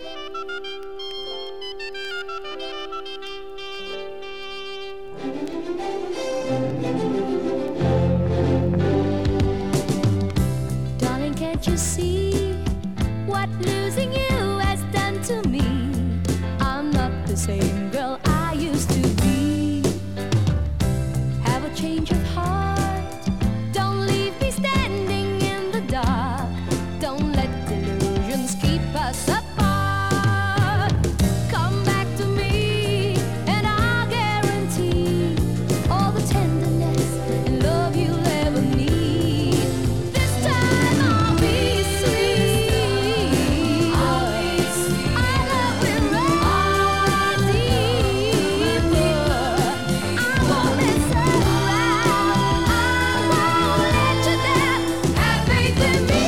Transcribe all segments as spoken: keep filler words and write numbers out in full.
Darling, can't you see what losing you has done to me? I'm not the same girl I used to be. Have a change of heart. Don't leave me standing in the dark. Don't let delusions keep us apart. Come back to me and I'll guarantee all the tenderness and love you'll ever need. This time I'll be sweet. I'll be sweet. Our love will run deeper. I won't mess around. I won't let you down. Have faith in me.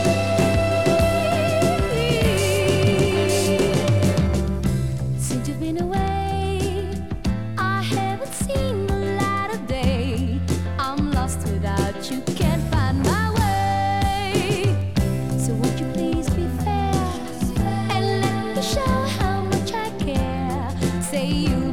Since you've been away, I haven't seen the light of day. I'm lost without you, can't find my way. So won't you please be fair and let me show how much I care. Say you